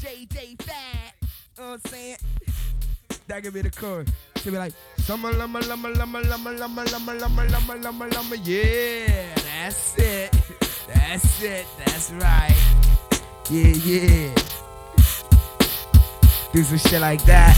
JJ Fat. You know what I'm saying? That could be the chorus. She'll be like, summer, lumma, lumma, lumma, lumma, lumma, lumma, lumma, lumma, lumma, lumma. Yeah, that's it. That's it. That's right. Yeah, yeah. Do some shit like that.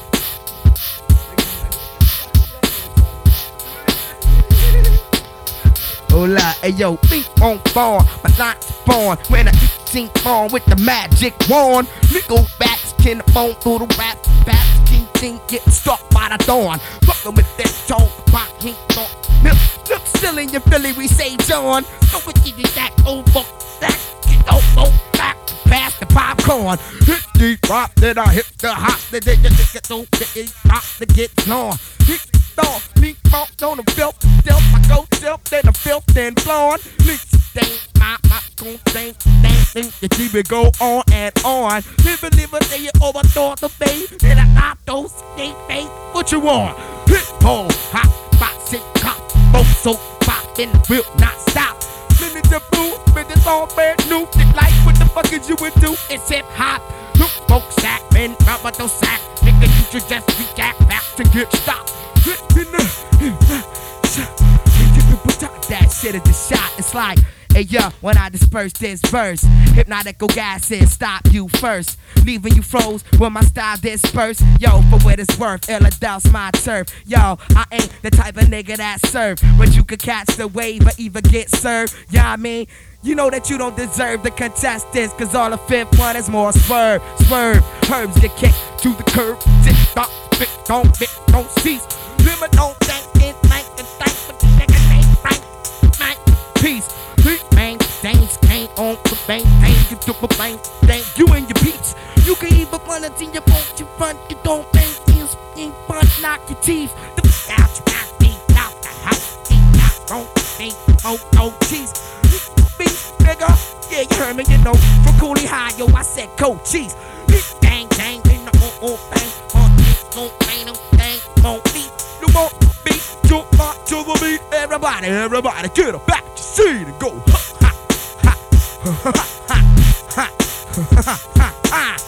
Hola, ayo, beat on bar, my line's born when I sing on with the magic wand. Nickel backs, kin the phone through the rap, bats, king, get struck by the dawn. Fuckin' with that tone, pop, hink, look still in your Philly, we say John. So we give you that over, that, get over, back, pass the popcorn. Hit the pop, then I hit the hop, then you get so, get pop, to get gone. Me bump on the filth, I go silk, then the filth, then blonde. Leaks stain, my gon' think, you keep it go on and on. Live a day you overthought the bay, then I knock those skate face. What you want? Hit pole, hot, box, it, cop, boat, so pop, in the wheel, not stop. Limit the blue, but it's all bad news. It like what the fuck is you into? It's hip hop. Look, folks, sack, men, rubber, no sack. Nigga, you should just react back to get stopped. That shit is the shot. It's like, hey yo, when I disperse this verse, hypnotical gases stop you first, leaving you froze when my style disperse. Yo, for what it's worth, Illadelph's my turf. Yo, I ain't the type of nigga that serve, but you could catch the wave or even get served. Yeah, I mean, you know that you don't deserve to contest this, cause all the fifth one is more swerve. Herbs get kicked to the curb. Tick tock, spit, don't cease. Limit, don't think it like the type of nigga ain't right. Peace. Man, things can't on the bang, you took a bang, you and your peeps. You can even run it in your boat, you front, you don't bang, you punch, knock your teeth. The fuck out, you got me out the house, don't think, oh, cheese. Beef, nigga, yeah, you heard me, you know, from Cooley High, yo, I said, cold cheese. Dang, in the bang, on no bang, on beat, no more beat, jump to the beat. Everybody, get up back to your seat and go. Ha, ha, ha, ha, ha, ha, ha, ha, ha.